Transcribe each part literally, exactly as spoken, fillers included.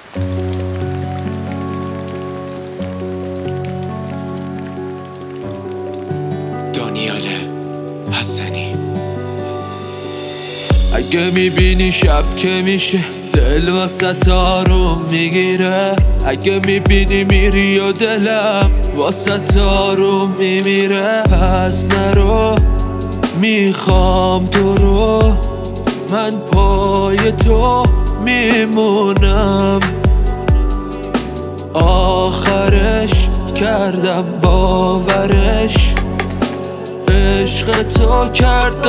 دانیال حسنی. اگه میبینی شب که میشه دل واسه آروم میگیره، اگه میبینی میری و دلم واسه آروم میمیره، پس نرو میخوام تو رو، من پای تو میمونم. آخرش کردم باورش، عشق تو کرد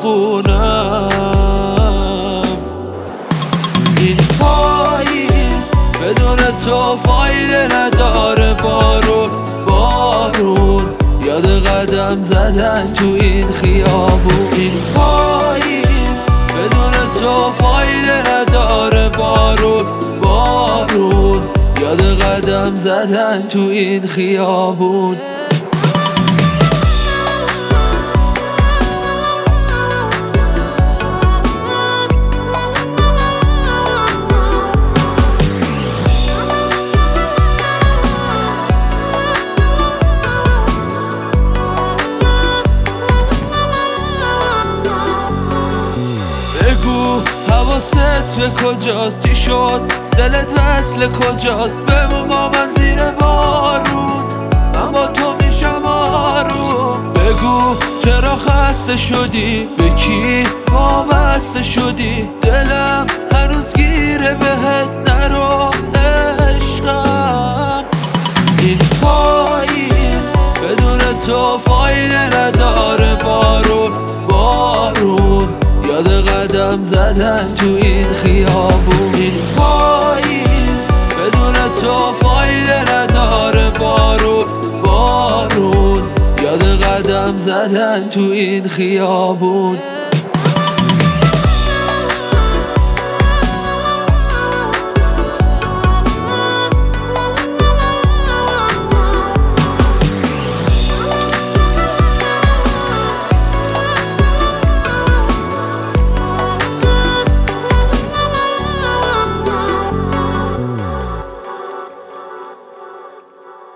داغونم. این پاییز بدون تو فایده نداره، بارون بارون یاد قدم زدن تو این خیابون. این پاییز بدون تو فایده نداره، بارون بارون یاد قدم زدن تو این خیابون. بگو حواست به کجاست، چی شد دلت وصل کجاست؟ بمون با من زیر بارون، من با تو میشم آروم. بگو چرا خسته شدی، به کی وابسته شدی؟ دلم هنوز گیره بهت، نرو عشقم. این پاییز بدون تو فایده نداره، بارون بارون یاد قدم زدن تو این خیابون. این پاییز بدون تو فایده نداره، بارون بارون یاد قدم زدن تو این خیابون.